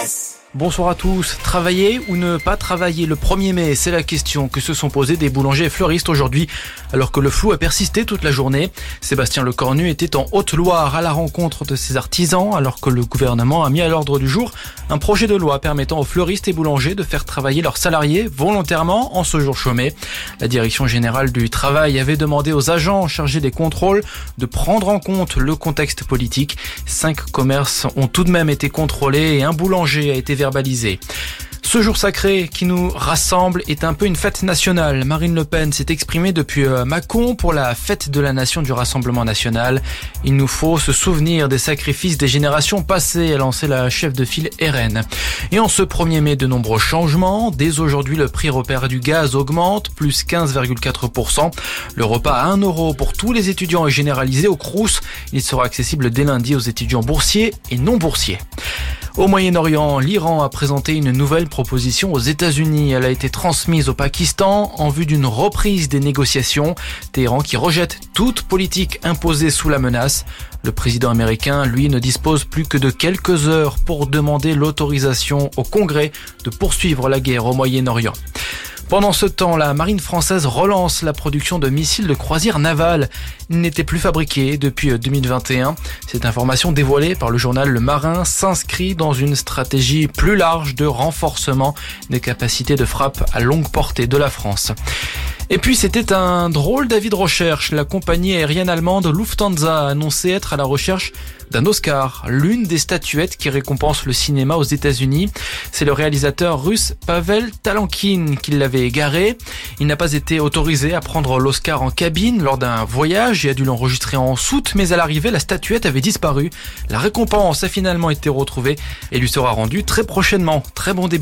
RVVS. Bonsoir à tous. Travailler ou ne pas travailler le 1er mai, c'est la question que se sont posées des boulangers et fleuristes aujourd'hui, alors que le flou a persisté toute la journée. Sébastien Lecornu était en Haute-Loire à la rencontre de ses artisans, alors que le gouvernement a mis à l'ordre du jour un projet de loi permettant aux fleuristes et boulangers de faire travailler leurs salariés volontairement en ce jour chômé. La direction générale du travail avait demandé aux agents chargés des contrôles de prendre en compte le contexte politique. 5 commerces ont tout de même été contrôlés et un boulanger a été verbalisé. Ce jour sacré qui nous rassemble est un peu une fête nationale. Marine Le Pen s'est exprimée depuis Mâcon pour la fête de la nation du Rassemblement national. Il nous faut se souvenir des sacrifices des générations passées, a lancé la chef de file RN. Et en ce 1er mai, de nombreux changements. Dès aujourd'hui, le prix repère du gaz augmente, plus 15,4%. Le repas à 1 € pour tous les étudiants est généralisé au Crous. Il sera accessible dès lundi aux étudiants boursiers et non boursiers. Au Moyen-Orient, l'Iran a présenté une nouvelle proposition aux États-Unis. Elle a été transmise au Pakistan en vue d'une reprise des négociations. Téhéran qui rejette toute politique imposée sous la menace. Le président américain, lui, ne dispose plus que de quelques heures pour demander l'autorisation au Congrès de poursuivre la guerre au Moyen-Orient. Pendant ce temps, la marine française relance la production de missiles de croisière navale. Ils n'étaient plus fabriqués depuis 2021. Cette information dévoilée par le journal Le Marin s'inscrit dans une stratégie plus large de renforcement des capacités de frappe à longue portée de la France. Et puis c'était un drôle d'avis de recherche. La compagnie aérienne allemande Lufthansa a annoncé être à la recherche d'un Oscar, l'une des statuettes qui récompense le cinéma aux États-Unis. C'est le réalisateur russe Pavel Talankin qui l'avait égaré. Il n'a pas été autorisé à prendre l'Oscar en cabine lors d'un voyage et a dû l'enregistrer en soute, mais à l'arrivée, la statuette avait disparu. La récompense a finalement été retrouvée et lui sera rendue très prochainement. Très bon début.